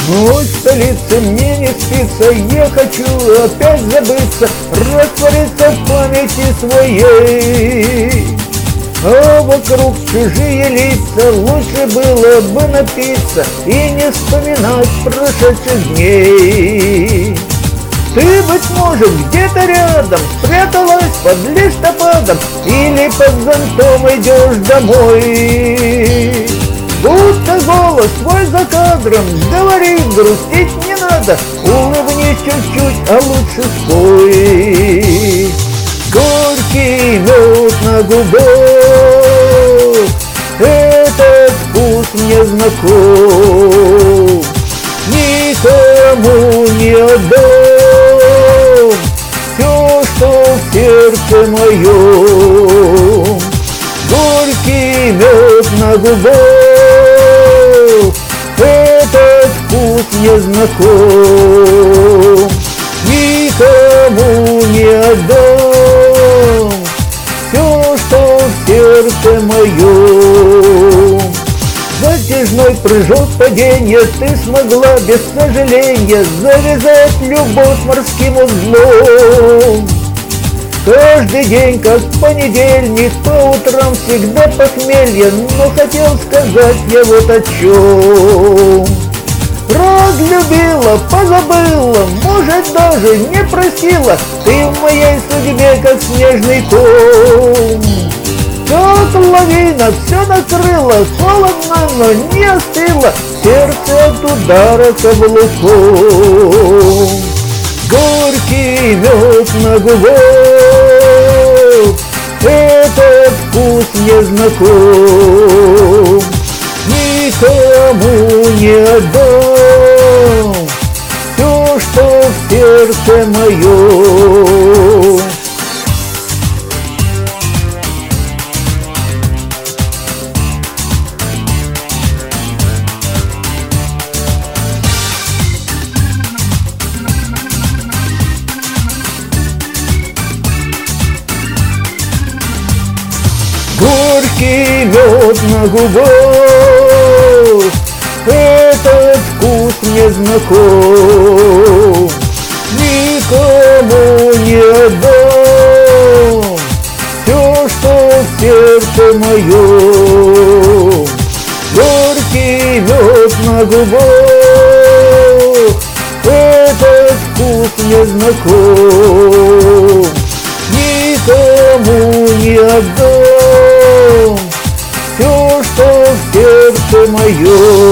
Ночь в столице, мне не спится, я хочу опять забыться, раствориться в памяти своей. А вокруг чужие лица, лучше было бы напиться и не вспоминать прошедших дней. Ты, быть может, где-то рядом спряталась под листопадом или под зонтом идешь домой. Будто голос твой за кадром говорит, грустить не надо, улыбнись чуть-чуть, а лучше спой. Горький мед на губах, этот вкус мне знаком, никому не отдам все, что в сердце моем. Горький мед на губах, этот вкус мне знаком, никому не отдам все, что в сердце моем. Затяжной прыжок падения ты смогла без сожаления завязать любовь морским узлом. Каждый день, как понедельник, по утрам всегда похмелье, но хотел сказать я вот о чем. Разлюбила, позабыла, может даже не простила, ты в моей судьбе как снежный ком. Как лавина все накрыла, холодно, но не остыло, сердце от удара каблуком. Горький мед на губах, этот вкус мне знаком, никому не отдам все, что в сердце моем. Горький мед на губах, этот вкус мне знаком, никому не отдам все, что в сердце моем. Горький мед на губах, этот вкус мне знаком, никому не отдам все, что в сердце моем.